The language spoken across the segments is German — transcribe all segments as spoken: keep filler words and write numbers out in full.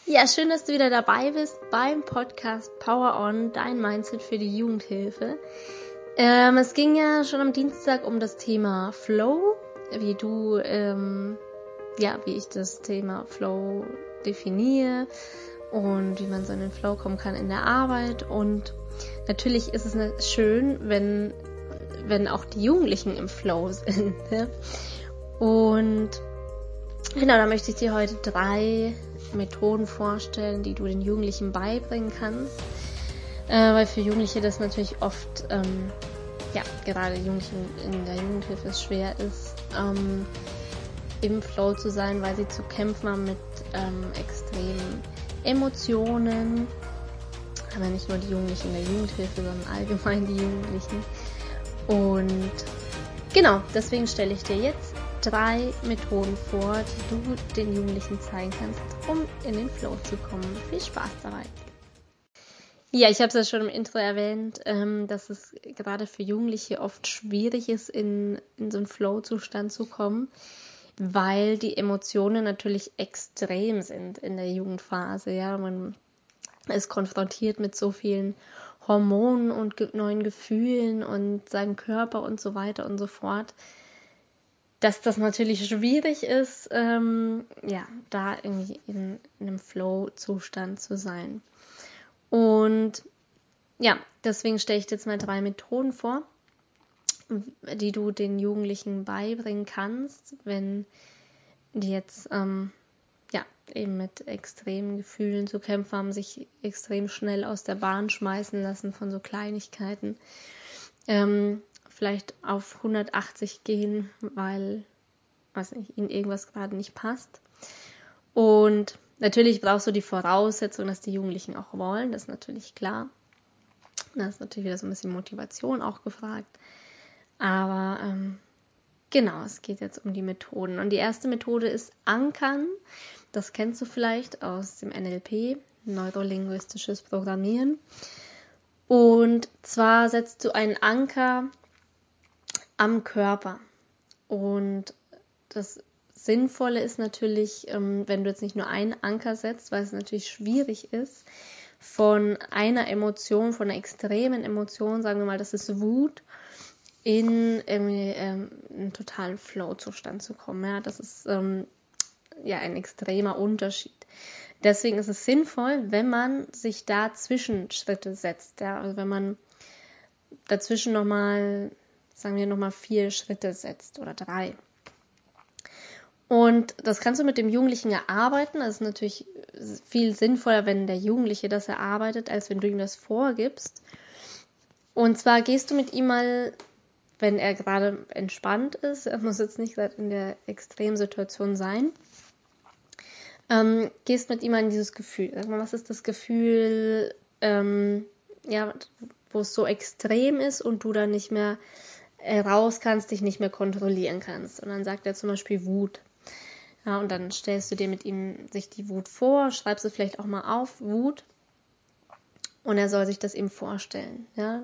Ja, schön, dass du wieder dabei bist beim Podcast Power On, dein Mindset für die Jugendhilfe. Ähm, es ging ja schon am Dienstag um das Thema Flow, wie du, ähm, ja, wie ich das Thema Flow definiere und wie man so in den Flow kommen kann in der Arbeit. Und natürlich ist es schön, wenn, wenn auch die Jugendlichen im Flow sind. Ne? Und genau, da möchte ich dir heute drei Methoden vorstellen, die du den Jugendlichen beibringen kannst, äh, weil für Jugendliche das natürlich oft, ähm, ja, gerade Jugendlichen in der Jugendhilfe es schwer ist, ähm, im Flow zu sein, weil sie zu kämpfen haben mit ähm, extremen Emotionen, aber nicht nur die Jugendlichen in der Jugendhilfe, sondern allgemein die Jugendlichen. Und genau, deswegen stelle ich dir jetzt drei Methoden vor, die du den Jugendlichen zeigen kannst, um in den Flow zu kommen. Viel Spaß dabei! Ja, ich habe es ja schon im Intro erwähnt, ähm, dass es gerade für Jugendliche oft schwierig ist, in, in so einen Flow-Zustand zu kommen, weil die Emotionen natürlich extrem sind in der Jugendphase. Ja, man ist konfrontiert mit so vielen Hormonen und ge- neuen Gefühlen und seinem Körper und so weiter und so fort, dass das natürlich schwierig ist, ähm, ja, da irgendwie in, in einem Flow-Zustand zu sein. Und ja, deswegen stelle ich dir jetzt mal drei Methoden vor, die du den Jugendlichen beibringen kannst, wenn die jetzt ähm, ja, eben mit extremen Gefühlen zu kämpfen haben, sich extrem schnell aus der Bahn schmeißen lassen von so Kleinigkeiten. Ähm, vielleicht auf hundertachtzig gehen, weil weiß nicht, ihnen irgendwas gerade nicht passt. Und natürlich brauchst du die Voraussetzung, dass die Jugendlichen auch wollen, das ist natürlich klar. Da ist natürlich wieder so ein bisschen Motivation auch gefragt. Aber ähm, genau, es geht jetzt um die Methoden. Und die erste Methode ist Ankern. Das kennst du vielleicht aus dem N L P, neurolinguistisches Programmieren. Und zwar setzt du einen Anker am Körper. Und das Sinnvolle ist natürlich, wenn du jetzt nicht nur einen Anker setzt, weil es natürlich schwierig ist, von einer Emotion, von einer extremen Emotion, sagen wir mal, das ist Wut, in irgendwie, ähm, einen totalen Flow-Zustand zu kommen. Ja, das ist ähm, ja ein extremer Unterschied. Deswegen ist es sinnvoll, wenn man sich da Zwischenschritte setzt. Ja, also wenn man dazwischen nochmal, sagen wir nochmal vier Schritte setzt oder drei. Und das kannst du mit dem Jugendlichen erarbeiten. Das ist natürlich viel sinnvoller, wenn der Jugendliche das erarbeitet, als wenn du ihm das vorgibst. Und zwar gehst du mit ihm mal, wenn er gerade entspannt ist, er muss jetzt nicht gerade in der Extremsituation sein, ähm, gehst mit ihm mal in dieses Gefühl. Sag mal, was ist das Gefühl, ähm, ja, wo es so extrem ist und du dann nicht mehr äh, raus kannst, dich nicht mehr kontrollieren kannst. Und dann sagt er zum Beispiel Wut. Ja, und dann stellst du dir mit ihm sich die Wut vor, schreibst du vielleicht auch mal auf, Wut, und er soll sich das eben vorstellen, ja.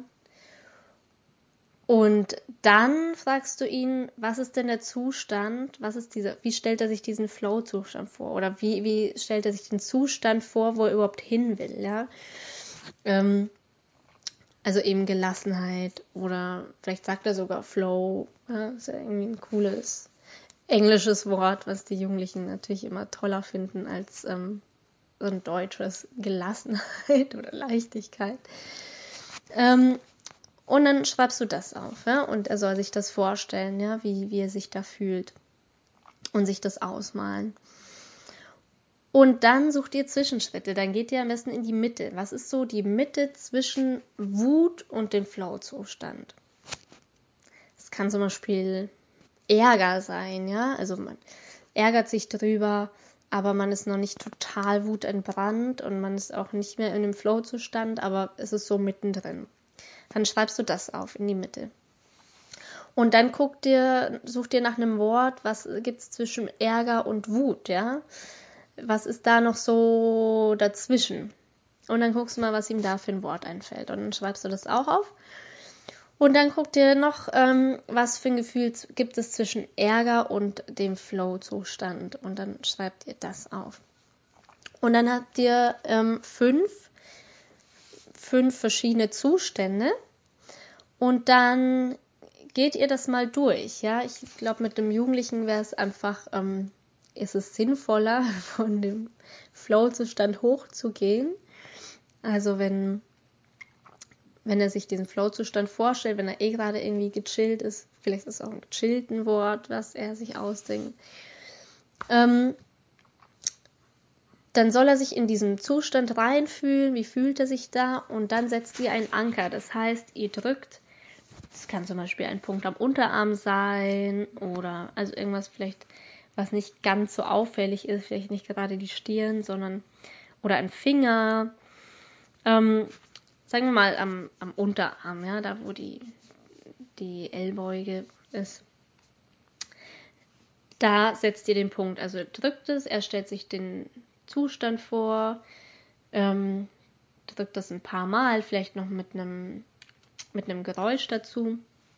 Und dann fragst du ihn, was ist denn der Zustand, was ist dieser, wie stellt er sich diesen Flow-Zustand vor, oder wie, wie stellt er sich den Zustand vor, wo er überhaupt hin will, ja. Ähm, also eben Gelassenheit, oder vielleicht sagt er sogar Flow, ja, ist ja irgendwie ein cooles englisches Wort, was die Jugendlichen natürlich immer toller finden als ähm, so ein deutsches Gelassenheit oder Leichtigkeit. Ähm, und dann schreibst du das auf, ja, und er soll sich das vorstellen, ja, wie, wie er sich da fühlt und sich das ausmalen. Und dann sucht ihr Zwischenschritte, dann geht ihr am besten in die Mitte. Was ist so die Mitte zwischen Wut und dem Flow-Zustand? Das kann zum Beispiel Ärger sein, ja, also man ärgert sich drüber, aber man ist noch nicht total wutentbrannt und man ist auch nicht mehr in dem Flow-Zustand, aber es ist so mittendrin. Dann schreibst du das auf in die Mitte. Und dann guck dir, such dir nach einem Wort, was gibt's zwischen Ärger und Wut, ja? Was ist da noch so dazwischen? Und dann guckst du mal, was ihm da für ein Wort einfällt. Und dann schreibst du das auch auf. Und dann guck dir noch, ähm, was für ein Gefühl gibt es zwischen Ärger und dem Flow-Zustand. Und dann schreibt ihr das auf. Und dann habt ihr ähm, fünf, fünf verschiedene Zustände und dann geht ihr das mal durch. Ja, ich glaube, mit dem Jugendlichen wäre es einfach, ähm, ist es sinnvoller, von dem Flow-Zustand hochzugehen. Also wenn, wenn er sich diesen Flow-Zustand vorstellt, wenn er eh gerade irgendwie gechillt ist, vielleicht ist es auch ein gechillten Wort, was er sich ausdenkt, ähm, dann soll er sich in diesen Zustand reinfühlen, wie fühlt er sich da, und dann setzt ihr einen Anker. Das heißt, ihr drückt, es kann zum Beispiel ein Punkt am Unterarm sein oder also irgendwas vielleicht, was nicht ganz so auffällig ist, vielleicht nicht gerade die Stirn, sondern oder ein Finger, ähm, sagen wir mal am, am Unterarm, ja, da wo die, die Ellbeuge ist. Da setzt ihr den Punkt, also drückt es, er stellt sich den Zustand vor, ähm, drückt das ein paar Mal, vielleicht noch mit einem mit einem Geräusch dazu.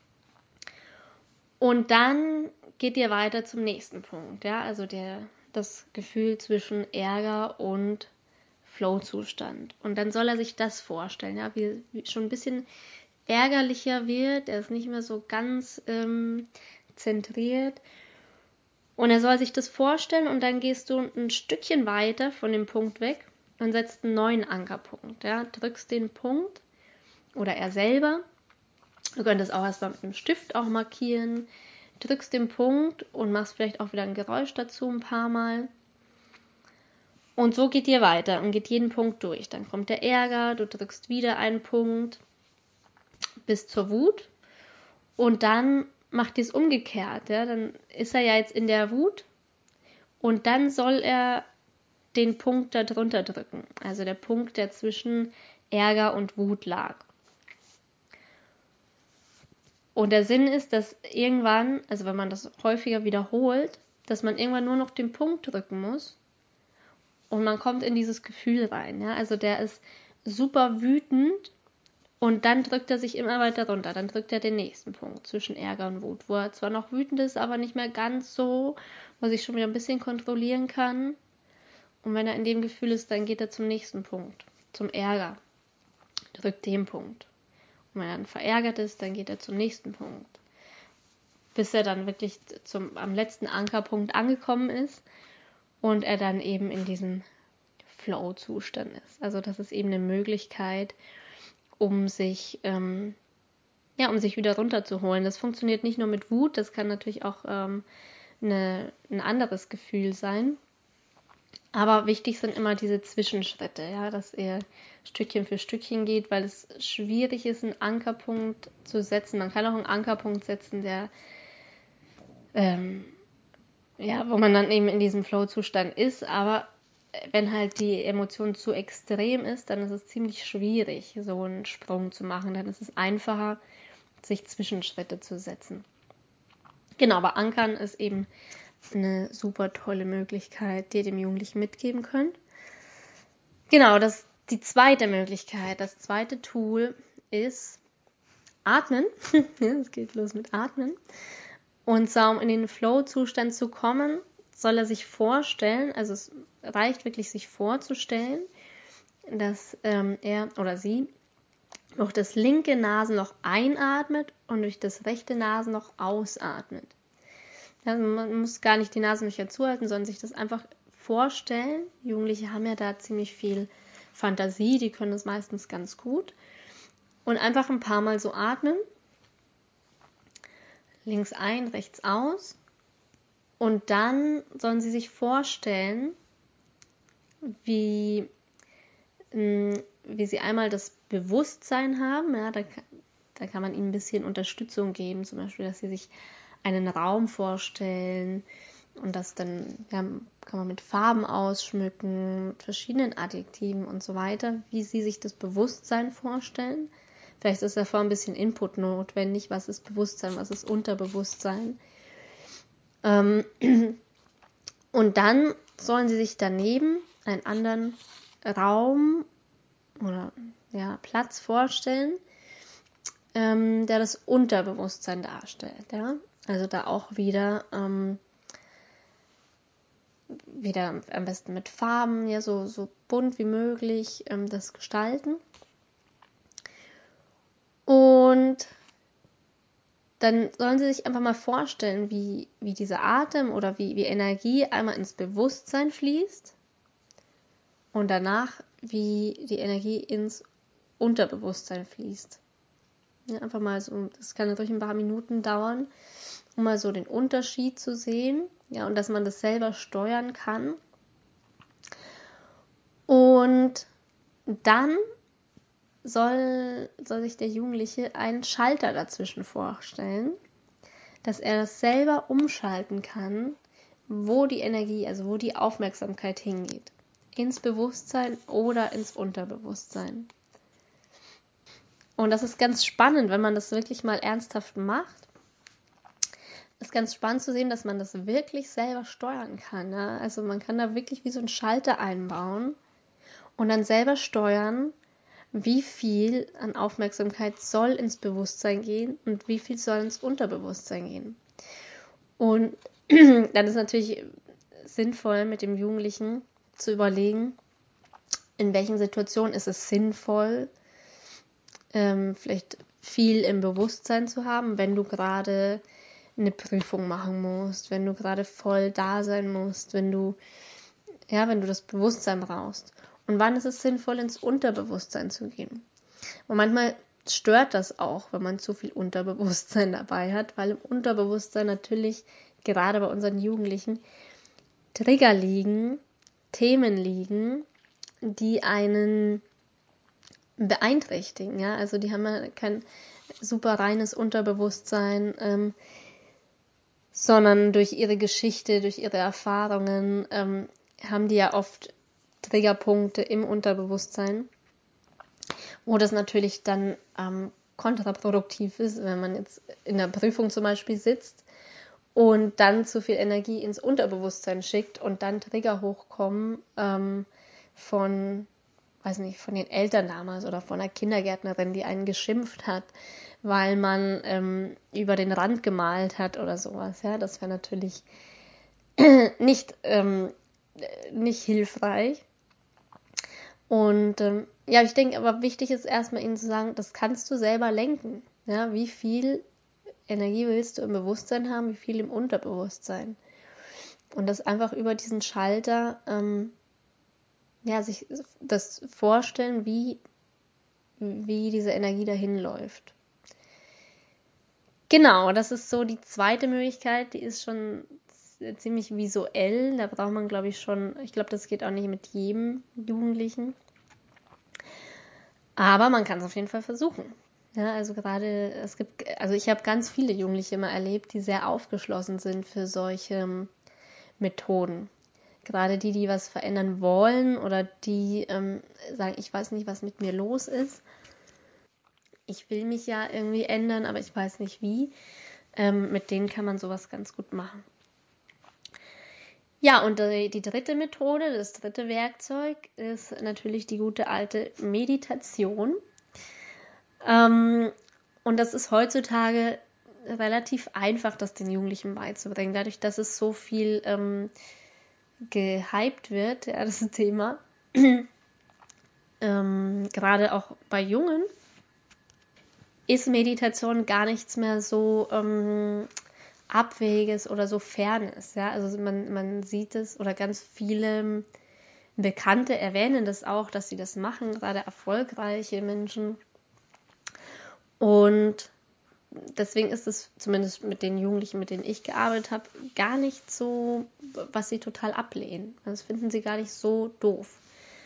Und dann geht ihr weiter zum nächsten Punkt, ja, also der, das Gefühl zwischen Ärger und Flow-Zustand. Und dann soll er sich das vorstellen, ja, wie, wie schon ein bisschen ärgerlicher wird, er ist nicht mehr so ganz ähm, zentriert. Und er soll sich das vorstellen und dann gehst du ein Stückchen weiter von dem Punkt weg und setzt einen neuen Ankerpunkt. Ja? Drückst den Punkt oder er selber. Du könntest auch erstmal mit einem Stift auch markieren. Drückst den Punkt und machst vielleicht auch wieder ein Geräusch dazu ein paar Mal. Und so geht ihr weiter und geht jeden Punkt durch. Dann kommt der Ärger, du drückst wieder einen Punkt bis zur Wut und dann macht ihr es umgekehrt. Ja? Dann ist er ja jetzt in der Wut. Und dann soll er den Punkt da drunter drücken. Also der Punkt, der zwischen Ärger und Wut lag. Und der Sinn ist, dass irgendwann, also wenn man das häufiger wiederholt, dass man irgendwann nur noch den Punkt drücken muss. Und man kommt in dieses Gefühl rein. Ja? Also der ist super wütend und dann drückt er sich immer weiter runter. Dann drückt er den nächsten Punkt zwischen Ärger und Wut, wo er zwar noch wütend ist, aber nicht mehr ganz so, wo er sich schon wieder ein bisschen kontrollieren kann. Und wenn er in dem Gefühl ist, dann geht er zum nächsten Punkt, zum Ärger. Drückt den Punkt. Und wenn er dann verärgert ist, dann geht er zum nächsten Punkt. Bis er dann wirklich zum, am letzten Ankerpunkt angekommen ist und er dann eben in diesem Flow-Zustand ist. Also das ist eben eine Möglichkeit, um sich, ähm, ja, um sich wieder runterzuholen. Das funktioniert nicht nur mit Wut, das kann natürlich auch ähm, eine, ein anderes Gefühl sein. Aber wichtig sind immer diese Zwischenschritte, ja, dass ihr Stückchen für Stückchen geht, weil es schwierig ist, einen Ankerpunkt zu setzen. Man kann auch einen Ankerpunkt setzen, der, ähm, ja, wo man dann eben in diesem Flow-Zustand ist, aber wenn halt die Emotion zu extrem ist, dann ist es ziemlich schwierig, so einen Sprung zu machen. Dann ist es einfacher, sich Zwischenschritte zu setzen. Genau, aber Ankern ist eben eine super tolle Möglichkeit, die ihr dem Jugendlichen mitgeben könnt. Genau, das die zweite Möglichkeit, das zweite Tool ist Atmen. Es geht los mit Atmen. Und zwar, um in den Flow-Zustand zu kommen, soll er sich vorstellen, also es reicht wirklich, sich vorzustellen, dass ähm, er oder sie durch das linke Nasenloch einatmet und durch das rechte Nasenloch ausatmet. Also man muss gar nicht die Nasenlöcher zuhalten, sondern sich das einfach vorstellen. Jugendliche haben ja da ziemlich viel Fantasie, die können das meistens ganz gut. Und einfach ein paar Mal so atmen. Links ein, rechts aus. Und dann sollen sie sich vorstellen, wie, wie sie einmal das Bewusstsein haben. Ja, da, da kann man ihnen ein bisschen Unterstützung geben, zum Beispiel, dass sie sich einen Raum vorstellen und das dann ja, kann man mit Farben ausschmücken, mit verschiedenen Adjektiven und so weiter, wie sie sich das Bewusstsein vorstellen. Vielleicht ist davor ein bisschen Input notwendig, was ist Bewusstsein, was ist Unterbewusstsein. Ähm, und dann sollen sie sich daneben einen anderen Raum oder ja, Platz vorstellen, ähm, der das Unterbewusstsein darstellt. Ja? Also da auch wieder ähm, wieder am besten mit Farben, ja, so, so bunt wie möglich ähm, das gestalten. Und dann sollen sie sich einfach mal vorstellen, wie, wie dieser Atem oder wie, wie Energie einmal ins Bewusstsein fließt und danach, wie die Energie ins Unterbewusstsein fließt. Ja, einfach mal so, das kann natürlich ein paar Minuten dauern, um mal so den Unterschied zu sehen, ja, und dass man das selber steuern kann. Und dann soll, soll sich der Jugendliche einen Schalter dazwischen vorstellen, dass er das selber umschalten kann, wo die Energie, also wo die Aufmerksamkeit hingeht. Ins Bewusstsein oder ins Unterbewusstsein. Und das ist ganz spannend, wenn man das wirklich mal ernsthaft macht. Es ist ganz spannend zu sehen, dass man das wirklich selber steuern kann. Ja? Also man kann da wirklich wie so einen Schalter einbauen und dann selber steuern, wie viel an Aufmerksamkeit soll ins Bewusstsein gehen und wie viel soll ins Unterbewusstsein gehen. Und dann ist natürlich sinnvoll, mit dem Jugendlichen zu überlegen, in welchen Situationen ist es sinnvoll, ähm, vielleicht viel im Bewusstsein zu haben, wenn du gerade eine Prüfung machen musst, wenn du gerade voll da sein musst, wenn du, ja, wenn du das Bewusstsein brauchst. Und wann ist es sinnvoll, ins Unterbewusstsein zu gehen? Und manchmal stört das auch, wenn man zu viel Unterbewusstsein dabei hat, weil im Unterbewusstsein natürlich gerade bei unseren Jugendlichen Trigger liegen, Themen liegen, die einen beeinträchtigen. Ja? Also die haben ja kein super reines Unterbewusstsein, ähm, sondern durch ihre Geschichte, durch ihre Erfahrungen ähm, haben die ja oft Triggerpunkte im Unterbewusstsein, wo das natürlich dann ähm, kontraproduktiv ist, wenn man jetzt in der Prüfung zum Beispiel sitzt und dann zu viel Energie ins Unterbewusstsein schickt und dann Trigger hochkommen ähm, von, weiß nicht, von den Eltern damals oder von einer Kindergärtnerin, die einen geschimpft hat, weil man ähm, über den Rand gemalt hat oder sowas. Ja, das wäre natürlich nicht, ähm, nicht hilfreich. Und ähm, ja, ich denke, aber wichtig ist erstmal ihnen zu sagen, das kannst du selber lenken. Ja, wie viel Energie willst du im Bewusstsein haben, wie viel im Unterbewusstsein. Und das einfach über diesen Schalter, ähm, ja, sich das vorstellen, wie, wie diese Energie dahin läuft. Genau, das ist so die zweite Möglichkeit, die ist schon ziemlich visuell. Da braucht man, glaube ich, schon, ich glaube, das geht auch nicht mit jedem Jugendlichen. Aber man kann es auf jeden Fall versuchen. Ja, also gerade, es gibt, also ich habe ganz viele Jugendliche immer erlebt, die sehr aufgeschlossen sind für solche Methoden. Gerade die, die was verändern wollen oder die ähm, sagen, ich weiß nicht, was mit mir los ist. Ich will mich ja irgendwie ändern, aber ich weiß nicht wie. Ähm, mit denen kann man sowas ganz gut machen. Ja, und die, die dritte Methode, das dritte Werkzeug ist natürlich die gute alte Meditation. Ähm, und das ist heutzutage relativ einfach, das den Jugendlichen beizubringen. Dadurch, dass es so viel ähm, gehypt wird, ja, das Thema, ähm, gerade auch bei Jungen, ist Meditation gar nichts mehr so ähm, Abwegiges oder so Fernes. Ja? Also man, man sieht es, oder ganz viele Bekannte erwähnen das auch, dass sie das machen, gerade erfolgreiche Menschen. Und deswegen ist es zumindest mit den Jugendlichen, mit denen ich gearbeitet habe, gar nicht so, was sie total ablehnen. Das finden sie gar nicht so doof.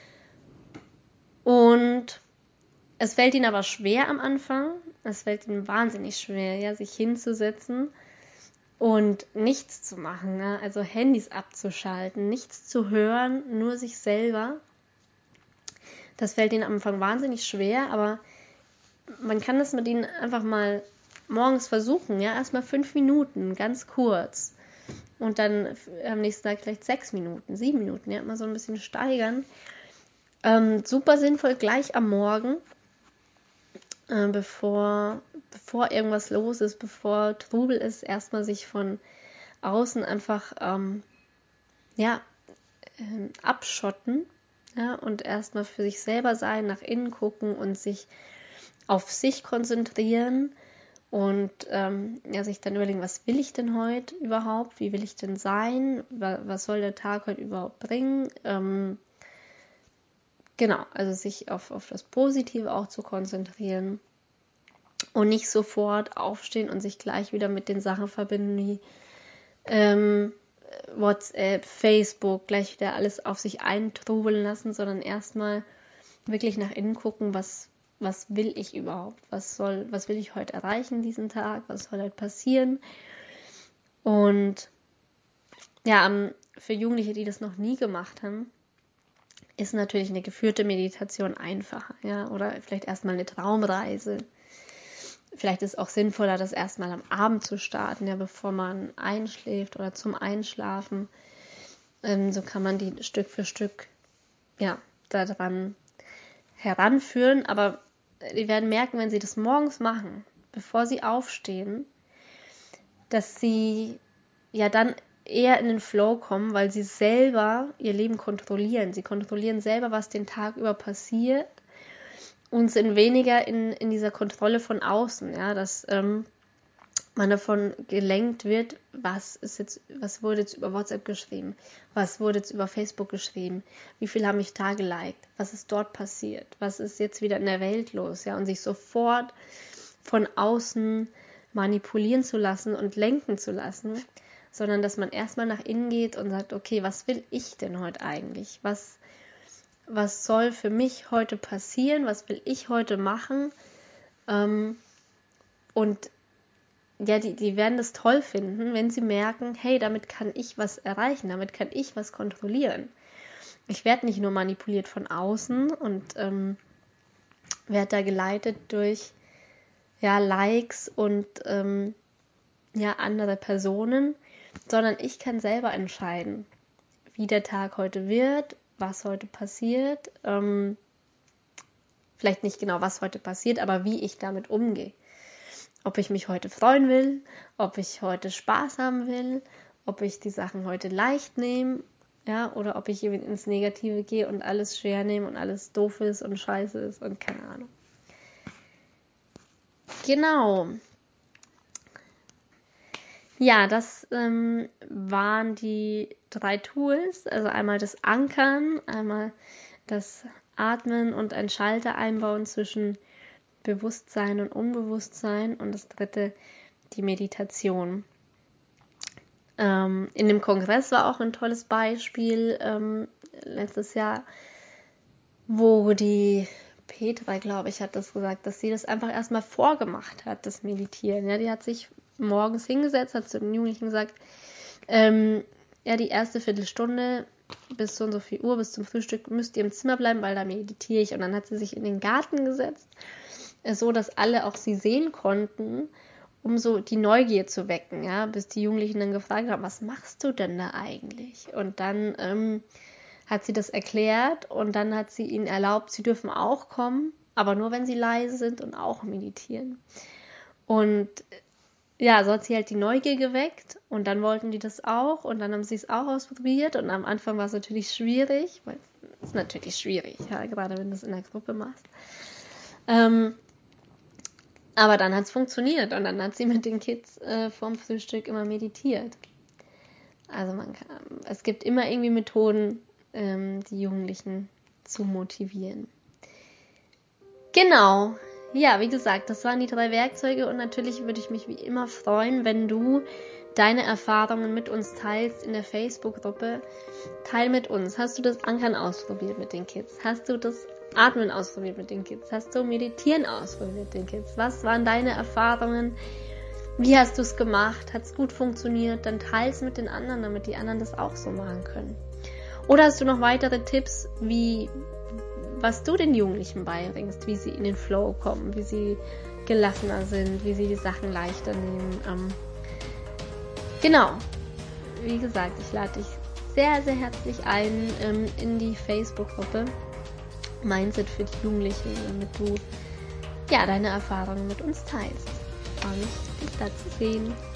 Und es fällt ihnen aber schwer am Anfang. Es fällt ihnen wahnsinnig schwer, ja, sich hinzusetzen und nichts zu machen. Ne? Also Handys abzuschalten, nichts zu hören, nur sich selber. Das fällt ihnen am Anfang wahnsinnig schwer, aber man kann das mit ihnen einfach mal morgens versuchen, ja, erstmal fünf Minuten, ganz kurz. Und dann am nächsten Tag vielleicht sechs Minuten, sieben Minuten, ja, mal so ein bisschen steigern. Ähm, super sinnvoll gleich am Morgen, äh, bevor, bevor irgendwas los ist, bevor Trubel ist, erstmal sich von außen einfach, ähm, ja, ähm, abschotten, ja, und erstmal für sich selber sein, nach innen gucken und sich auf sich konzentrieren und ähm, ja, sich dann überlegen, was will ich denn heute überhaupt, wie will ich denn sein, was soll der Tag heute überhaupt bringen, ähm, genau, also sich auf, auf das Positive auch zu konzentrieren und nicht sofort aufstehen und sich gleich wieder mit den Sachen verbinden wie ähm, WhatsApp, Facebook, gleich wieder alles auf sich eintrubeln lassen, sondern erstmal wirklich nach innen gucken, was, was will ich überhaupt, was soll, was will ich heute erreichen diesen Tag, was soll halt passieren. Und ja, für Jugendliche, die das noch nie gemacht haben, ist natürlich eine geführte Meditation einfacher, ja, oder vielleicht erstmal eine Traumreise. Vielleicht ist es auch sinnvoller, das erstmal am Abend zu starten, ja, bevor man einschläft oder zum Einschlafen. Ähm, so kann man die Stück für Stück, ja, daran heranführen. Aber die werden merken, wenn sie das morgens machen, bevor sie aufstehen, dass sie ja dann eher in den Flow kommen, weil sie selber ihr Leben kontrollieren. Sie kontrollieren selber, was den Tag über passiert. Und sind weniger in, in dieser Kontrolle von außen, ja, dass ähm, man davon gelenkt wird, was ist jetzt, was wurde jetzt über WhatsApp geschrieben, was wurde jetzt über Facebook geschrieben, wie viel haben mich da geliked, was ist dort passiert, was ist jetzt wieder in der Welt los, ja, und sich sofort von außen manipulieren zu lassen und lenken zu lassen, sondern dass man erstmal nach innen geht und sagt, okay, was will ich denn heute eigentlich, was was soll für mich heute passieren, was will ich heute machen, ähm, und ja, die, die werden das toll finden, wenn sie merken, hey, damit kann ich was erreichen, damit kann ich was kontrollieren. Ich werde nicht nur manipuliert von außen und ähm, werde da geleitet durch ja, Likes und ähm, ja, andere Personen, sondern ich kann selber entscheiden, wie der Tag heute wird, was heute passiert, ähm, vielleicht nicht genau, was heute passiert, aber wie ich damit umgehe. Ob ich mich heute freuen will, ob ich heute Spaß haben will, ob ich die Sachen heute leicht nehme, ja, oder ob ich eben ins Negative gehe und alles schwer nehme und alles doof ist und scheiße ist und keine Ahnung. Genau. Ja, das ähm, waren die drei Tools, also einmal das Ankern, einmal das Atmen und ein Schalter einbauen zwischen Bewusstsein und Unbewusstsein und das dritte die Meditation. Ähm, in dem Kongress war auch ein tolles Beispiel ähm, letztes Jahr, wo die Petra, glaube ich, hat das gesagt, dass sie das einfach erstmal vorgemacht hat, das Meditieren. Ja, die hat sich morgens hingesetzt, hat zu den Jugendlichen gesagt, ähm, ja, die erste Viertelstunde bis so und so viel Uhr, bis zum Frühstück müsst ihr im Zimmer bleiben, weil da meditiere ich. Und dann hat sie sich in den Garten gesetzt, so dass alle auch sie sehen konnten, um so die Neugier zu wecken, ja, bis die Jugendlichen dann gefragt haben, was machst du denn da eigentlich? Und dann ähm, hat sie das erklärt und dann hat sie ihnen erlaubt, sie dürfen auch kommen, aber nur, wenn sie leise sind und auch meditieren. Und ja, so hat sie halt die Neugier geweckt und dann wollten die das auch und dann haben sie es auch ausprobiert und am Anfang war es natürlich schwierig, weil es ist natürlich schwierig, ja, gerade wenn du es in der Gruppe machst. Ähm, aber dann hat es funktioniert und dann hat sie mit den Kids äh, vorm Frühstück immer meditiert. Also man kann, es gibt immer irgendwie Methoden, ähm, die Jugendlichen zu motivieren. Genau. Ja, wie gesagt, das waren die drei Werkzeuge und natürlich würde ich mich wie immer freuen, wenn du deine Erfahrungen mit uns teilst in der Facebook-Gruppe. Teil mit uns. Hast du das Ankern ausprobiert mit den Kids? Hast du das Atmen ausprobiert mit den Kids? Hast du Meditieren ausprobiert mit den Kids? Was waren deine Erfahrungen? Wie hast du es gemacht? Hat es gut funktioniert? Dann teil es mit den anderen, damit die anderen das auch so machen können. Oder hast du noch weitere Tipps, wie was du den Jugendlichen beibringst, wie sie in den Flow kommen, wie sie gelassener sind, wie sie die Sachen leichter nehmen. Ähm, genau. Wie gesagt, ich lade dich sehr, sehr herzlich ein ähm, in die Facebook-Gruppe Mindset für die Jugendlichen, damit du ja deine Erfahrungen mit uns teilst. Ich freue mich, dich da zu sehen.